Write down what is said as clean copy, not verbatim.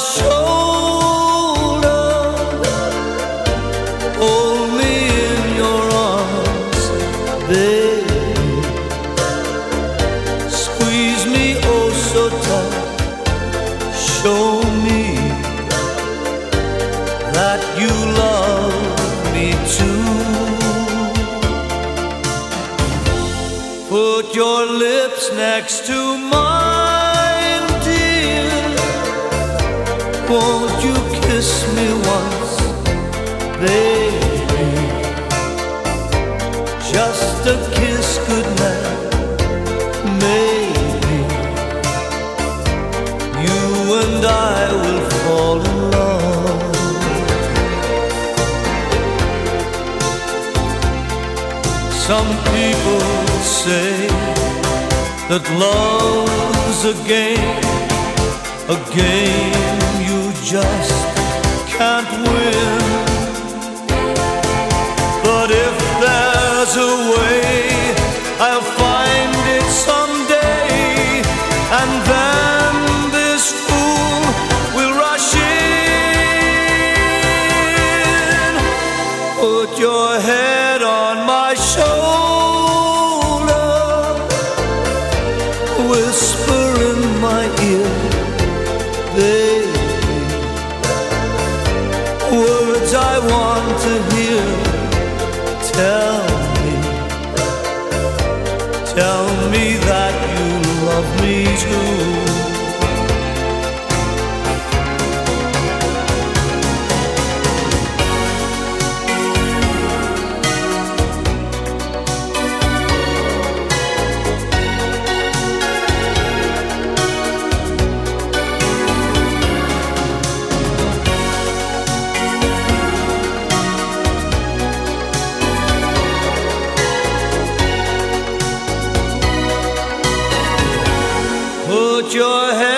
shoulder, hold me in your arms, baby. Squeeze me oh so tight, show me that you love me too. Put your lips next to mine, dear. Won't you kiss me once, baby? Just a kiss goodnight, maybe you and I will fall in love. Some people say that love's a game you just can't win. But if there's a way, I'll find it someday, and then this fool will rush in. Put your head on my shoulder, whisper in my ear, baby, words I want to hear. Tell me that you love me too. Put your head